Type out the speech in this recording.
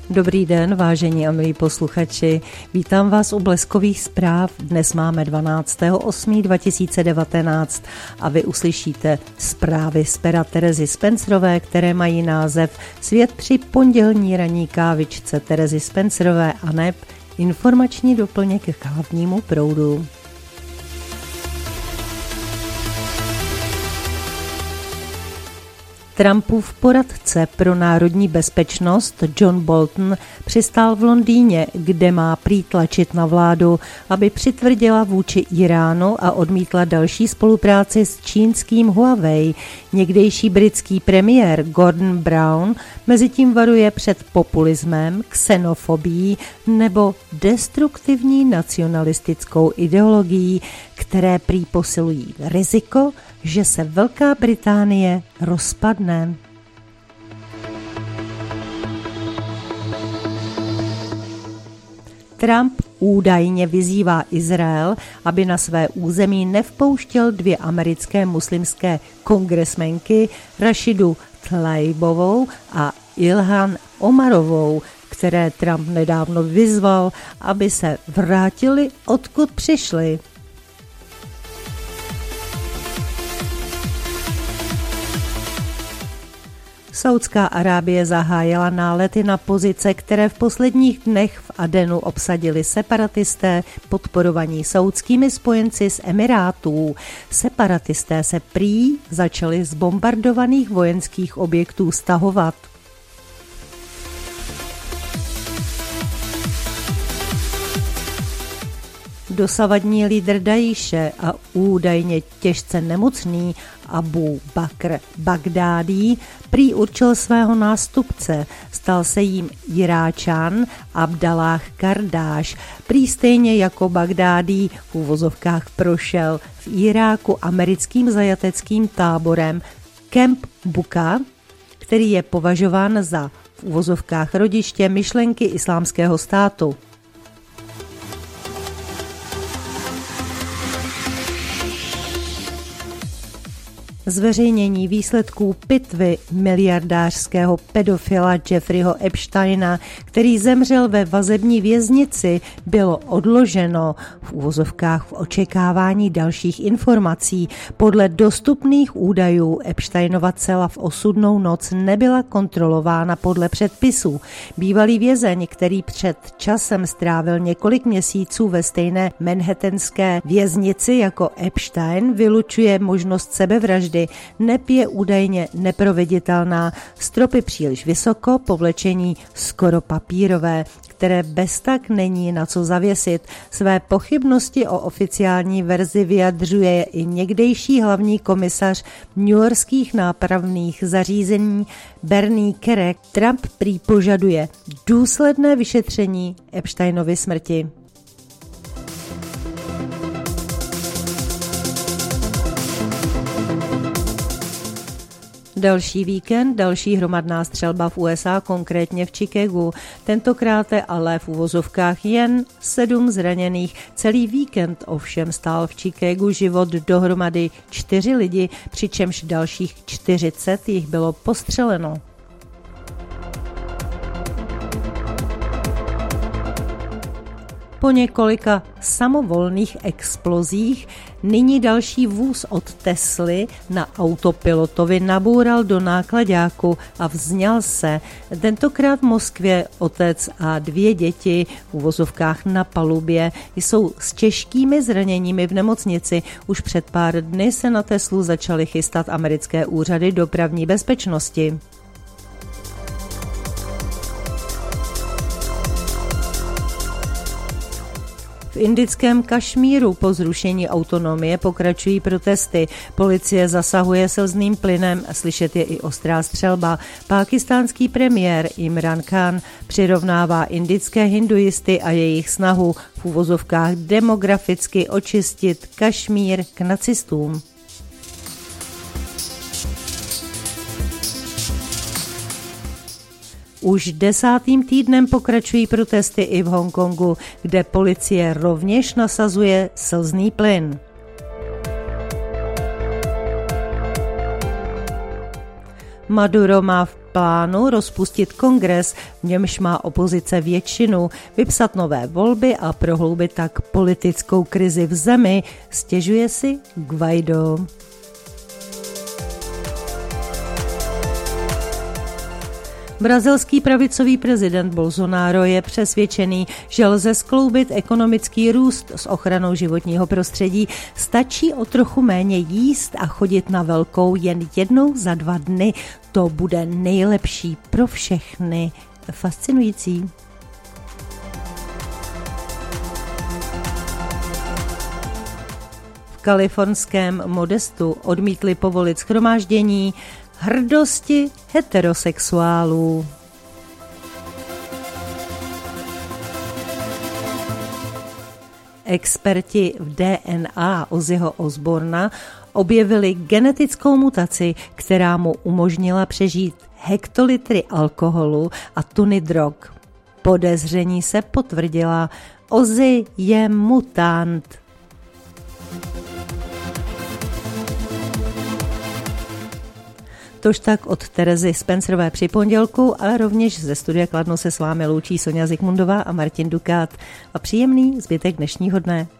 Dobrý den, vážení a milí posluchači. Vítám vás u Bleskových zpráv. Dnes máme 12.8.2019 a vy uslyšíte zprávy z pera Terezy Spencerové, které mají název Svět při pondělní ranní kávičce Terezy Spencerové a neb informační doplněk k hlavnímu proudu. Trumpův poradce pro národní bezpečnost John Bolton přistál v Londýně, kde má prý tlačit na vládu, aby přitvrdila vůči Iránu a odmítla další spolupráci s čínským Huawei. Někdejší britský premiér Gordon Brown mezitím varuje před populismem, xenofobií nebo destruktivní nacionalistickou ideologií, které prý posilují riziko, že se Velká Británie rozpadne. Trump údajně vyzývá Izrael, aby na své území nevpouštěl 2 americké muslimské kongresmenky Rashidu Tlaibovou a Ilhan Omarovou, které Trump nedávno vyzval, aby se vrátili, odkud přišli. Saudská Arábie zahájila nálety na pozice, které v posledních dnech v Adenu obsadili separatisté podporovaní saudskými spojenci z Emirátů. Separatisté se prý začali z bombardovaných vojenských objektů stahovat. Dosavadní lídr Daíše a údajně těžce nemocný Abu Bakr Bagdádí prý určil svého nástupce. Stal se jím Iráčan Abdallah Kardáš. Prý stejně jako Bagdádí v uvozovkách prošel v Iráku americkým zajateckým táborem Camp Buka, který je považován za v uvozovkách rodiště myšlenky islámského státu. Zveřejnění výsledků pitvy miliardářského pedofila Jeffreyho Epsteina, který zemřel ve vazební věznici, bylo odloženo v uvozovkách v očekávání dalších informací. Podle dostupných údajů Epsteinova cela v osudnou noc nebyla kontrolována podle předpisů. Bývalý vězeň, který před časem strávil několik měsíců ve stejné manhattanské věznici jako Epstein, vylučuje možnost sebevraždy. Neb je údajně neproveditelná, stropy příliš vysoko, povlečení skoro papírové, které bez tak není na co zavěsit. Své pochybnosti o oficiální verzi vyjadřuje i někdejší hlavní komisař newyorských nápravných zařízení Bernie Kerik. Trump prý požaduje důsledné vyšetření Epsteinovy smrti. Další víkend, další hromadná střelba v USA, konkrétně v Chicagu. Tentokrát ale v uvozovkách jen 7 zraněných. Celý víkend ovšem stál v Chicagu život dohromady 4 lidi, přičemž dalších 40 jich bylo postřeleno. Po několika samovolných explozích nyní další vůz od Tesly na autopilotovi naboural do náklaďáku a vzňal se. Tentokrát v Moskvě otec a 2 děti v uvozovkách na palubě jsou s těžkými zraněními v nemocnici. Už před pár dny se na Teslu začaly chystat americké úřady dopravní bezpečnosti. V indickém Kašmíru po zrušení autonomie pokračují protesty. Policie zasahuje slzným plynem, slyšet je i ostrá střelba. Pákistánský premiér Imran Khan přirovnává indické hinduisty a jejich snahu v uvozovkách demograficky očistit Kašmír k nacistům. Už 10. týdnem pokračují protesty i v Hongkongu, kde policie rovněž nasazuje slzný plyn. Maduro má v plánu rozpustit kongres, v němž má opozice většinu, vypsat nové volby a prohloubit tak politickou krizi v zemi, stěžuje si Guaidó. Brazilský pravicový prezident Bolsonaro je přesvědčený, že lze skloubit ekonomický růst s ochranou životního prostředí. Stačí o trochu méně jíst a chodit na velkou jen jednou za 2 dny. To bude nejlepší pro všechny. Fascinující. V kalifornském Modestu odmítli povolit shromáždění hrdosti heterosexuálů. Experti v DNA Ozzyho Osbourna objevili genetickou mutaci, která mu umožnila přežít hektolitry alkoholu a tuny drog. Podezření se potvrdila. Ozzy je mutant. Tož tak od Terezy Spencerové při pondělku, ale rovněž ze studia Kladno se s vámi loučí Soňa Zikmundová a Martin Dukát. A příjemný zbytek dnešního dne.